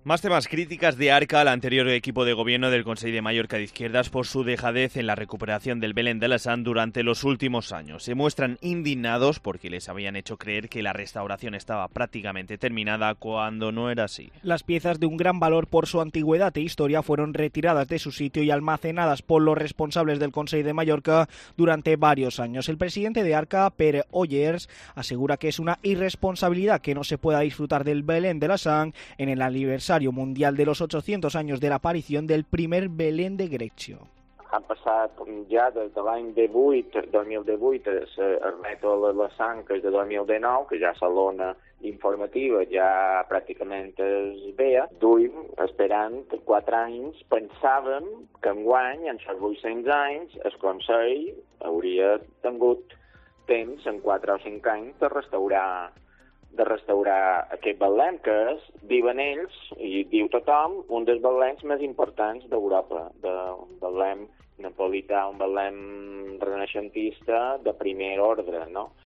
Más temas: críticas de Arca al anterior equipo de gobierno del Consell de Mallorca de Izquierdas por su dejadez en la recuperación del Belén de la Sant durante los últimos años. Se muestran indignados porque les habían hecho creer que la restauración estaba prácticamente terminada cuando no era así. Las piezas de un gran valor por su antigüedad e historia fueron retiradas de su sitio y almacenadas por los responsables del Consell de Mallorca durante varios años. El presidente de Arca, Pere Ollers, asegura que es una irresponsabilidad que no se pueda disfrutar del Belén de la Sant en el aniversario mundial de los 800 años de la aparición del primer Belén de Greccio. Han passat ja des de l'any 2018, es reto a la sang, que és de 2019, que ja la lona informativa ja pràcticament es veia. Duim esperant 4 anys. Pensàvem que enguany, en els 800 anys, el Consell hauria tingut temps, en 4 o 5 anys, de restaurar aquest Belén, que és, diuen ells, i diu tothom, un dels Beléns més importants d'Europa, un Belén napolità, un Belén renaixentista de primer ordre, no?